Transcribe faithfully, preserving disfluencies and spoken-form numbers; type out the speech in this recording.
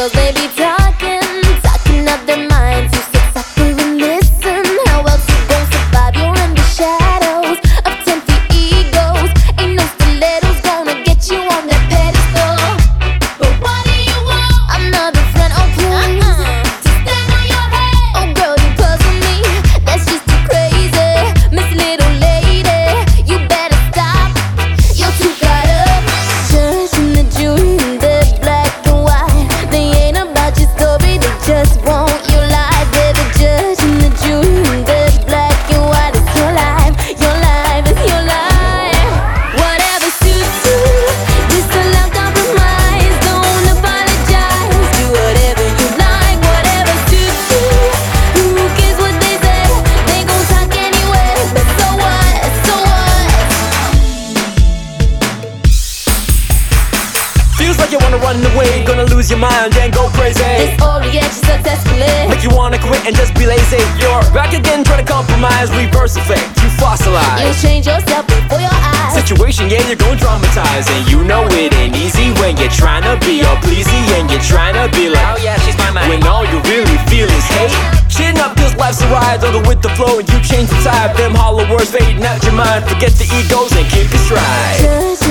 girls, they be talking, talking up their minds. You sit softly and listen. How else you gon' survive? You're in the shadows of tempting egos. Ain't no stilettos gonna get you on that pedestal. But what do you want? Another friend, oh please, uh-uh. to stand on your head. Oh girl, you puzzle me. That's just too crazy, Miss Little Lady. You better stop. You're too caught up, judging the jury in their black and white. They ain't about your story, they just want your life. They're the judge and the jury in their black and white. It's your life, your life, it's your life. Whatever suits you, just allow compromise. Don't apologize, do whatever you like. Whatever suits you, who cares what they say? They gon' talk anyway, but so what, so what? Feels like you wanna run away, gonna lose your mind and go crazy. This overreaction successfully. Make you wanna quit and just be lazy. You're back again, trying to compromise, reverse effect, you You fossilize. change yourself before your eyes. Situation, yeah, you're gon' traumatize, and you know it ain't easy when you're trying to be all pleasy and you're trying to be like, Oh yeah, she's my man. when all you really feel is hate. Chin up, cause life's a ride, on the with the flow, and you change the tide. Them hollow words fading out your mind. Forget the egos and keep it stride. Judge